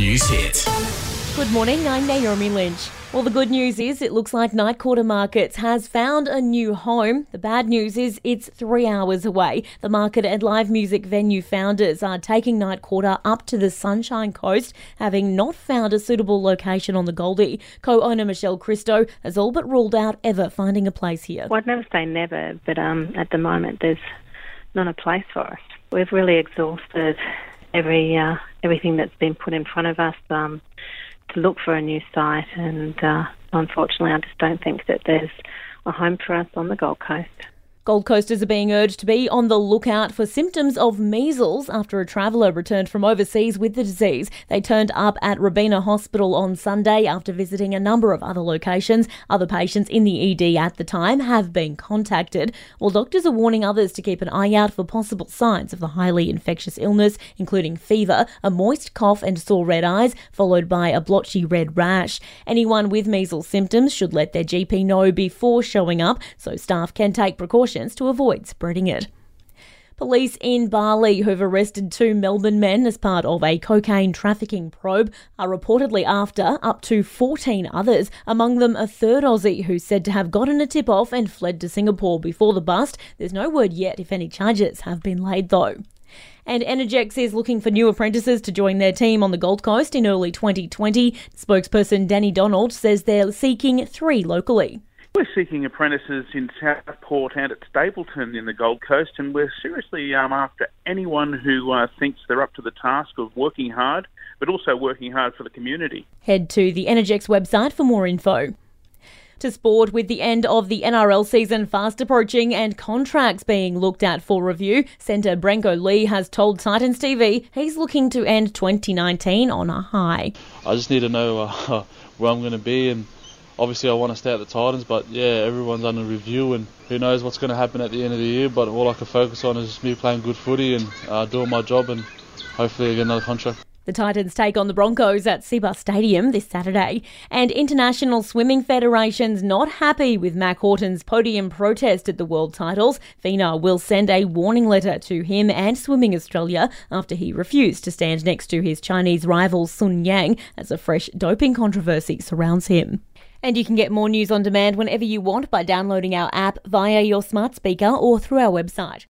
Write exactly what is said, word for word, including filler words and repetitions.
News Hit. Good morning, I'm Naomi Lynch. Well, the good news is it looks like Night Quarter Markets has found a new home. The bad news is it's three hours away. The market and live music venue founders are taking Night Quarter up to the Sunshine Coast, having not found a suitable location on the Goldie. Co-owner Michelle Christo has all but ruled out ever finding a place here. Well, I'd never say never, but um, at the moment there's not a place for us. We've really exhausted every uh, everything that's been put in front of us um, to look for a new site, and uh, unfortunately I just don't think that there's a home for us on the Gold Coast. Gold Coasters are being urged to be on the lookout for symptoms of measles after a traveller returned from overseas with the disease. They turned up at Robina Hospital on Sunday after visiting a number of other locations. Other patients in the E D at the time have been contacted, while doctors are warning others to keep an eye out for possible signs of the highly infectious illness, including fever, a moist cough and sore red eyes, followed by a blotchy red rash. Anyone with measles symptoms should let their G P know before showing up so staff can take precautions to avoid spreading it. Police in Bali, who've arrested two Melbourne men as part of a cocaine trafficking probe, are reportedly after up to fourteen others, among them a third Aussie who's said to have gotten a tip-off and fled to Singapore before the bust. There's no word yet if any charges have been laid, though. And Energex is looking for new apprentices to join their team on the Gold Coast in early twenty twenty. Spokesperson Danny Donald says they're seeking three locally. We're seeking apprentices in Southport and at Stapleton in the Gold Coast, and we're seriously um, after anyone who uh, thinks they're up to the task of working hard, but also working hard for the community. Head to the Energex website for more info. To sport, with the end of the N R L season fast approaching and contracts being looked at for review, centre Branko Lee has told Titans T V he's looking to end twenty nineteen on a high. I just need to know uh, where I'm going to be, and obviously I want to stay at the Titans, but yeah, everyone's under review and who knows what's going to happen at the end of the year, but all I can focus on is me playing good footy and uh, doing my job, and hopefully I get another contract. The Titans take on the Broncos at Cbus Stadium this Saturday. And International Swimming Federation's not happy with Mac Horton's podium protest at the World Titles. FINA will send a warning letter to him and Swimming Australia after he refused to stand next to his Chinese rival Sun Yang as a fresh doping controversy surrounds him. And you can get more news on demand whenever you want by downloading our app via your smart speaker or through our website.